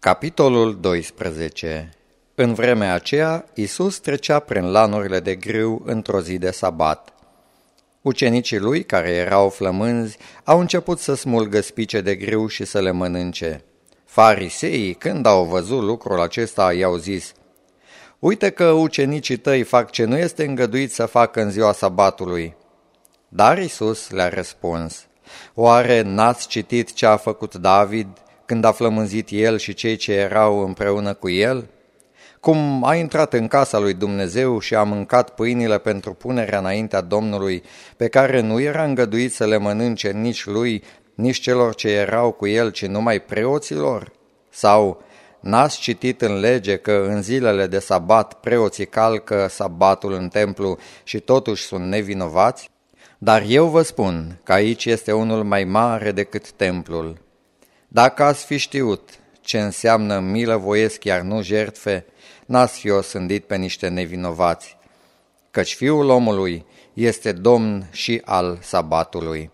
Capitolul 12. În vremea aceea, Iisus trecea prin lanurile de grâu într-o zi de sabat. Ucenicii lui, care erau flămânzi, au început să smulgă spice de grâu și să le mănânce. Fariseii, când au văzut lucrul acesta, i-au zis: „Uite că ucenicii tăi fac ce nu este îngăduit să facă în ziua sabatului.” Dar Iisus le-a răspuns: „Oare n-ați citit ce a făcut David când a flămânzit el și cei ce erau împreună cu el? Cum a intrat în casa lui Dumnezeu și a mâncat pâinile pentru punerea înaintea Domnului, pe care nu era îngăduit să le mănânce nici lui, nici celor ce erau cu el, ci numai preoților? Sau n-ați citit în lege că în zilele de sabat preoții calcă sabatul în templu și totuși sunt nevinovați? Dar eu vă spun că aici este unul mai mare decât templul. Dacă ați fi știut ce înseamnă milă voiesc, iar nu jertfe, n-ați fi osândit pe niște nevinovați, căci Fiul omului este Domn și al sabatului.”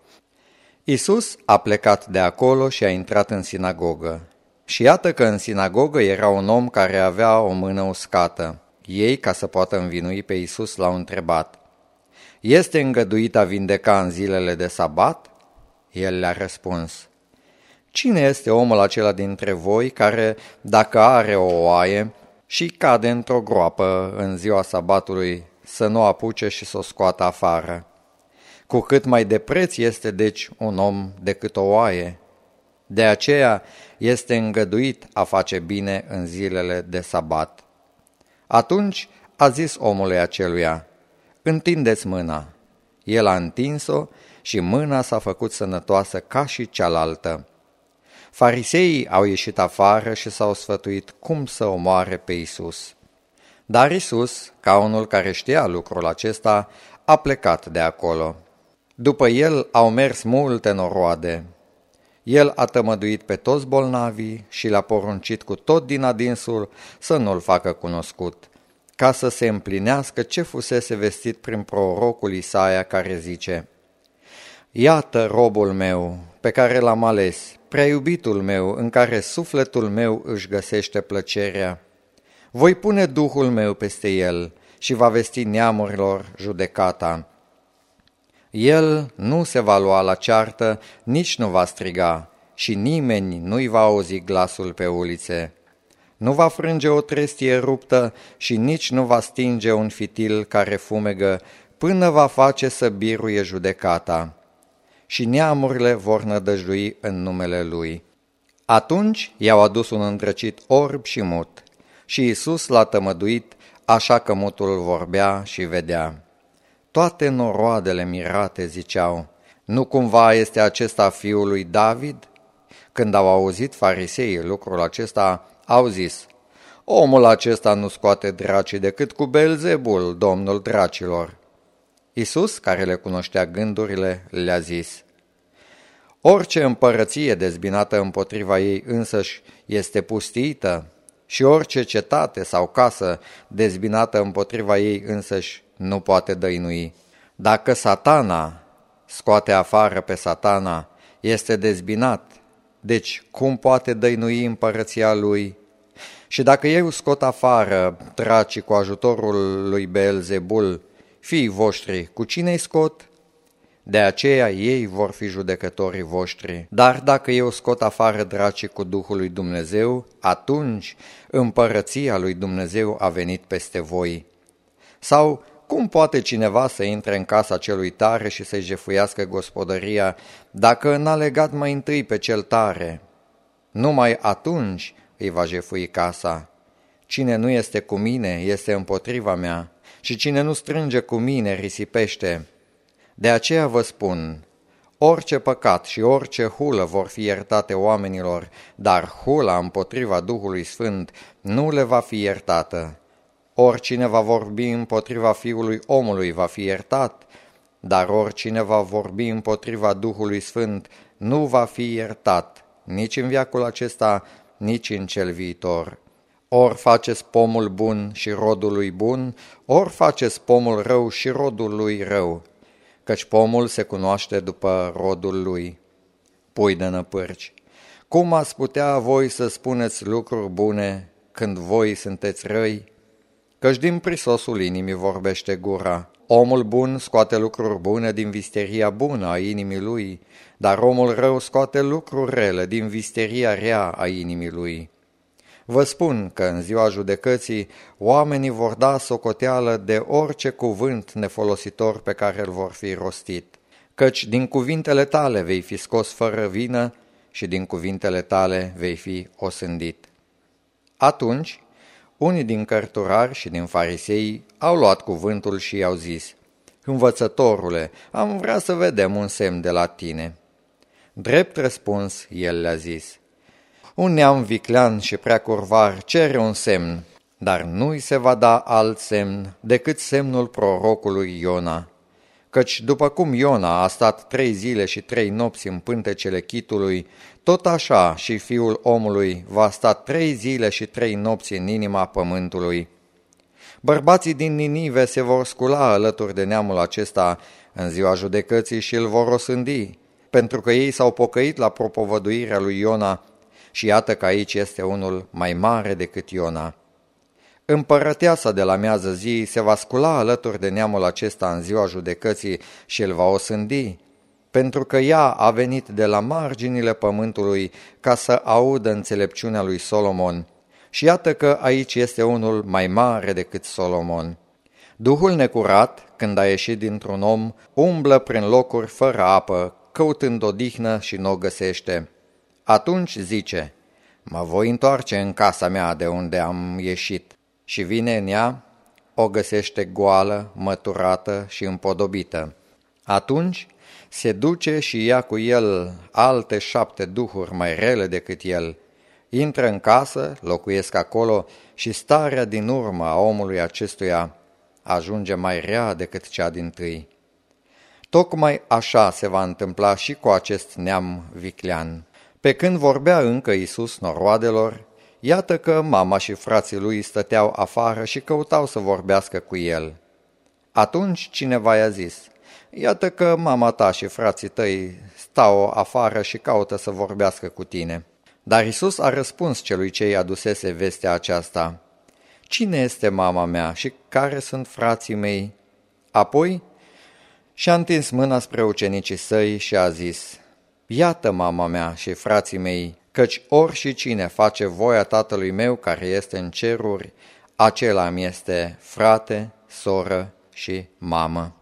Iisus a plecat de acolo și a intrat în sinagogă. Și iată că în sinagogă era un om care avea o mână uscată. Ei, ca să poată învinui pe Iisus, l-au întrebat: „Este îngăduit a vindeca în zilele de sabat?” El le-a răspuns: „Cine este omul acela dintre voi care, dacă are o oaie și cade într-o groapă în ziua sabatului, să nu apuce și să o scoată afară? Cu cât mai de preț este deci un om decât o oaie. De aceea este îngăduit a face bine în zilele de sabat.” Atunci a zis omului aceluia: „Întindeți mâna.” El a întins-o și mâna s-a făcut sănătoasă ca și cealaltă. Fariseii au ieșit afară și s-au sfătuit cum să omoare pe Iisus. Dar Iisus, ca unul care știa lucrul acesta, a plecat de acolo. După el au mers multe noroade. El a tămăduit pe toți bolnavii și le-a poruncit cu tot din adinsul să nu-l facă cunoscut, ca să se împlinească ce fusese vestit prin prorocul Isaia, care zice: „Iată robul meu, pe care l-am ales, prea iubitul meu, în care sufletul meu își găsește plăcerea. Voi pune Duhul meu peste el și va vesti neamurilor judecata. El nu se va lua la ceartă, nici nu va striga, și nimeni nu-i va auzi glasul pe ulițe. Nu va frânge o trestie ruptă și nici nu va stinge un fitil care fumegă, până va face să biruie judecata. Și neamurile vor nădăjdui în numele lui.” Atunci i-au adus un îndrăcit orb și mut și Iisus l-a tămăduit, așa că mutul vorbea și vedea. Toate noroadele mirate ziceau: „Nu cumva este acesta fiul lui David?” Când au auzit fariseii lucrul acesta, au zis: „Omul acesta nu scoate dracii decât cu Beelzebul, domnul dracilor.” Iisus, care le cunoștea gândurile, le-a zis: „Orice împărăție dezbinată împotriva ei însăși este pustiită, și orice cetate sau casă dezbinată împotriva ei însăși nu poate dăinui. Dacă Satana scoate afară pe Satana, este dezbinat, deci cum poate dăinui împărăția lui? Și dacă eu scot afară dracii cu ajutorul lui Beelzebul, fiii voștri, cu cine-i scot? De aceea ei vor fi judecătorii voștri. Dar dacă eu scot afară dracii cu Duhul lui Dumnezeu, atunci împărăția lui Dumnezeu a venit peste voi. Sau cum poate cineva să intre în casa celui tare și să-i jefuiască gospodăria, dacă n-a legat mai întâi pe cel tare? Numai atunci îi va jefui casa. Cine nu este cu mine este împotriva mea, și cine nu strânge cu mine risipește. De aceea vă spun, orice păcat și orice hulă vor fi iertate oamenilor, dar hula împotriva Duhului Sfânt nu le va fi iertată. Oricine va vorbi împotriva Fiului omului va fi iertat, dar oricine va vorbi împotriva Duhului Sfânt nu va fi iertat, nici în veacul acesta, nici în cel viitor. Ori faceți pomul bun și rodul lui bun, ori faceți pomul rău și rodul lui rău, căci pomul se cunoaște după rodul lui.” Pui de năpârci. Cum ați putea voi să spuneți lucruri bune când voi sunteți răi? Căci din prisosul inimii vorbește gura. Omul bun scoate lucruri bune din visteria bună a inimii lui, dar omul rău scoate lucruri rele din visteria rea a inimii lui. Vă spun că în ziua judecății oamenii vor da socoteală de orice cuvânt nefolositor pe care îl vor fi rostit, căci din cuvintele tale vei fi scos fără vină și din cuvintele tale vei fi osândit. Atunci, unii din cărturari și din farisei au luat cuvântul și i-au zis: Învățătorule, am vrea să vedem un semn de la tine. Drept răspuns, el le-a zis: Un neam viclean și prea curvar cere un semn, dar nu-i se va da alt semn decât semnul prorocului Iona. Căci după cum Iona a stat 3 zile și 3 nopți în pântecele chitului, tot așa și Fiul omului va sta 3 zile și 3 nopți în inima pământului. Bărbații din Ninive se vor scula alături de neamul acesta în ziua judecății și îl vor osândi, pentru că ei s-au pocăit la propovăduirea lui Iona, și iată că aici este unul mai mare decât Iona. Împărăteasa de la miază zi se va scula alături de neamul acesta în ziua judecății și îl va osândi, pentru că ea a venit de la marginile pământului ca să audă înțelepciunea lui Solomon. Și iată că aici este unul mai mare decât Solomon. Duhul necurat, când a ieșit dintr-un om, umblă prin locuri fără apă, căutând odihnă și nu o găsește. Atunci zice: Mă voi întoarce în casa mea de unde am ieșit. Și vine în ea, o găsește goală, măturată și împodobită. Atunci se duce și ia cu el alte 7 duhuri mai rele decât el. Intră în casă, locuiesc acolo și starea din urmă a omului acestuia ajunge mai rea decât cea dintâi. Tocmai așa se va întâmpla și cu acest neam viclean. Pe când vorbea încă Iisus noroadelor, iată că mama și frații lui stăteau afară și căutau să vorbească cu el. Atunci cineva i-a zis: Iată că mama ta și frații tăi stau afară și caută să vorbească cu tine. Dar Iisus a răspuns celui ce i adusese vestea aceasta: Cine este mama mea și care sunt frații mei? Apoi și-a întins mâna spre ucenicii săi și a zis: Iată mama mea și frații mei, căci oricine face voia Tatălui meu care este în ceruri, acela mi este frate, soră și mamă.